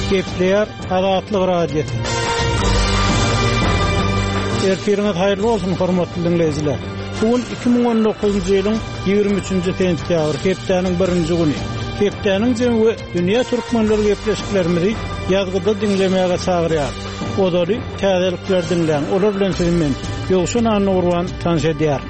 Gepleyer Azatlyk radiosu. Ertiriniz hayırlı olsun hormatly dinleyijiler. Bugün 2019-njy ýylyň 23-nji sentýabr, hepdeniň 1-nji güni. Hepdeniň jemgy dünýä türkmenleri gepleşiklerimizi ýazgyda dinlemäge çagyrýar. Odary täzelikler dinleň. Olar bilen siziň Ýogşun Anurwan tanşedýär.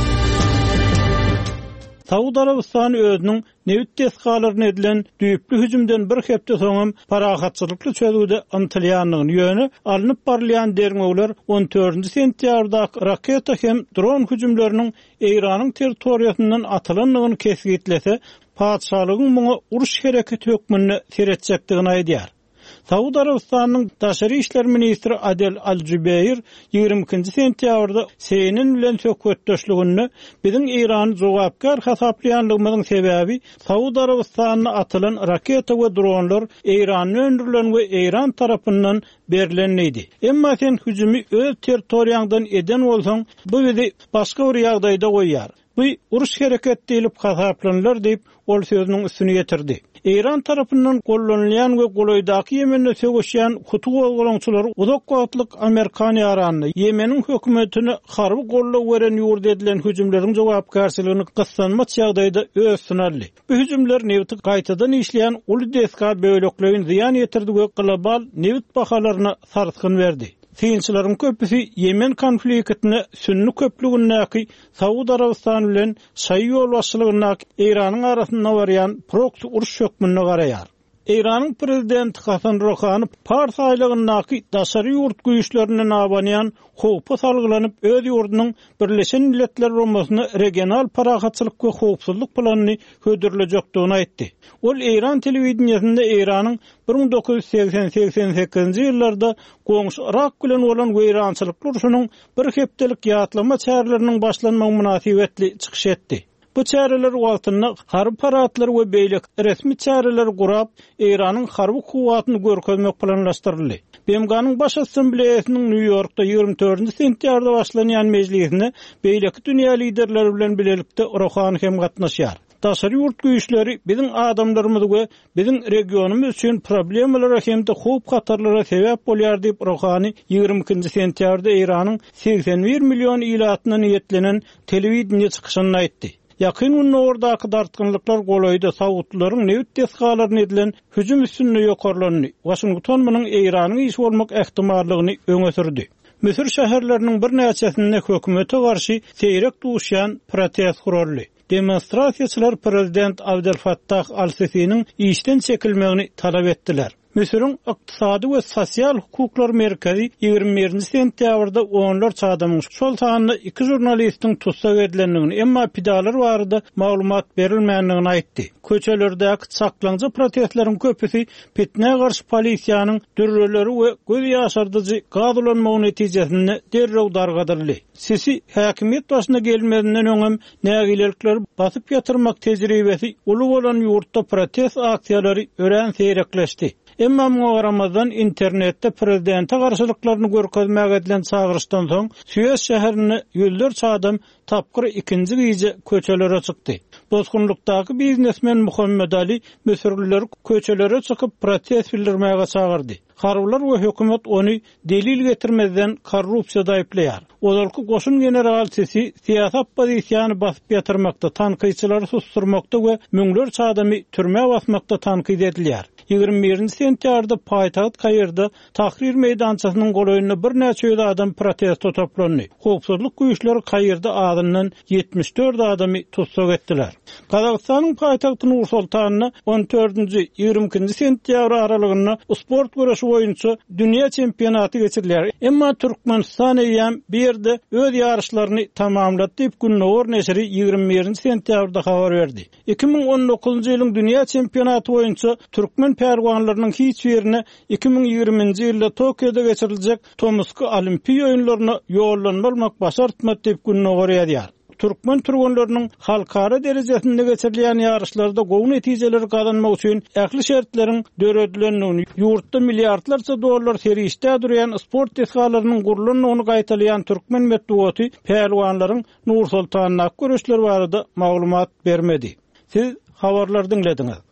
Saudi Arabistany özüniň Nevit tesgalaryna edilen düýüplü hüjümden bir hepde soňam parahatçylykly çözgüde yntilýanlygyny ýöne alınıp barlayan dermegler 14-nji sentýabrda raketa hem dron hüjümleriniň Iranyň territoriýasyndan atylanlygyny kesgitlese, padşalygyň muňa uruş hereketi hökmüni seretjekdigini aýdýar. Saudi Arabistanyň Daşary işler ministri Adel Al-Jubayr 22-nji sentýabrda seýinin bilen söhbetdeşligini biziň Irany jogapkar hasaplaýanlygymyzyň sebäbi Saudi Arabistanyna atylan raketa we dronlar Iranyň öndürilen we Iran tarapyndan berilen idi. Emma sen hüjümi öz territoriýaňdan eden bolsaň, bu bizi başga bir ýagdaýda goýýar. Bu uruş hereketi diýilip hasaplanýar diýip ol sözüniň üstüne ýetirdi. Iran tarapyndan gollanýan we golaýdaky Ýemende sögüşýän Hutu gollançylary uzak wagtlyk Amerikan ýaranyny Ýemeniň hökümetini harby gollaw beren ýurda edilen hüjümleriň jogapkarçylygyny gyssanma ýagdaýda öz sunarly. Bu hüjümler Neviti gaýtadan işleýän uly deska böwleklerini ziýan ýetirdi we global Nevit bahalaryna sarsgyn berdi. Fiilçilerin köpüsi Yemen konfliktini sünni köplügünnäki Saudi Arabistany bilen şaý ýol başçylygynyň Iranyň arasynda barýan proksy uruş hökmüne garaýar. Iranyň prezidenti Hasan Rouhani Pars aýlygyndaky daşary ýurt güýçlerini nabanýan howpa salgylanyp öz ýurdunyň Birleşen Milletler Romasyny regional parahatçylyk we howpsuzlyk planyny hödürlejekdigini aýtdy. Ol Iran telewizionyasynda Iranyň 1980-88-nji ýyllarda goňşy Irak bilen bolan weýrançylyk uruşunyň bir hepdelik ýatlama çäreleriniň başlanma münasibetli çykyş etdi. Bu çäreler wagtynda harby paraatlar we beýlik resmi çäreler gurap Iranyň harby kuwatyny görkezmek planlaşdyryldy. BMG'nyň baş assambleýasynyň New Yorkda 24-nji sentýabrda başlanýan mejlisine beýlik dünýä liderleri bilen bilelikde Rouhani hem gatnaşýar. Daşary ýurt güýçleri biziň adamlarymyz we biziň regionumyz üçin problemlere hemde howp hatarlara sebäp bolýar diýip Rouhani 22-nji sentýabrda Iranyň 81 million ilatyna ýetlenen telewizioniýa çykyşyny aýtdy. Yakın günde oradaky dartgynlyklar golaýdy Saudlaryň Nevit tesgalaryna edilen hüjüm üstünde ýokarlanyny. Washington munyň Iranyň iş bolmak ähtimallygyny öňe sürdi. Misir şäherleriniň bir näçesinde hökümete garşy seýrek duşýan protest guruldy. Demonstrasiýaçylar prezident Abdel Fattah al-Sisi'niň işden çekilmegini talap etdiler. Misiriň ykdysady we sosial hukuklar merkezi 21-nji sentýabrda onlar çadamyň şol sanyny 2 jurnalistiň tutsak edilendigini, emma pidalar barada maglumat berilmänligini aýtdy. Köçelerdäki çaklanjy protestleriň köpüsi fitne garşy polisiýanyň dürreleri we göz ýaşardyjy gadylanmagy netijesinde derrew dargadyrly. Sisi häkimiýet başyna gelmedinden öňem nägilelikleri basyp ýatyrmak tejribesi uly bolan ýurtda protest aksiýalary ören seýrekleşdi. Emma Ramazan internetde prezidente garşylyklaryny görkezmäge edilen çagyrşdan soň Suez şäherini ýüllerçe adam tapkyr ikinji gece köçelere çykdy. Bozgunlukdaky biznesmen Muhammed Ali Misirliler köçelere çykyp protest bildirmäge çagyrdy. Harbylar we hökümet ony delil getirmeden korrupsiýada aýplaýar. Olarky goşun general Sisi siýasat pozisiýany basyp ýatyrmakda, tanqyçylary susturmakda we müňlerçe adamy türme basmakda tanqyd edilýär. 21-nji sentýabrda paýtagat Kayrda Tahrir meýdançasynyň golaýyna bir näçe ýüz adam protesto toplandy. Howpsuzlyk güýçleri Kayrda adından 74 adamy tutsak etdiler. Kazakstanyň paýtagty Nur-Sultanyna 14-nji 22-nji sentýabr aralygynda sport güreşi boýunça dünýä çempionaty geçirilýär. Emma Türkmenistan ýa bir ýerde öz ýarışlaryny tamamlady diýip Günnowar neşri 21-nji sentýabrda habar berdi. 2019-njy ýylyň dünýä çempionaty boýunça Türkmen perwanlarynyň hiç ýerine 2020-nji ýylda Tokioda geçiriljek Tomsk Olimpiýa oýunlaryna ýollanmak başartmak diýip Günnowar ýazýar. Türkmen türgünlerinin halkara derejesinde geçirilen yarışlarda gowy netijeleri kazanmak üçin ähli şertlerin döredilenini, ýurtda milliardlarça dollar serişde durýan sport tesgalarynyň gurulmagyny gaýtalayan Türkmen medeniýeti pehlwanlaryň Nur-Sultanyna görüşleri barada maglumat bermedi. Siz habarlar dinlediňiz.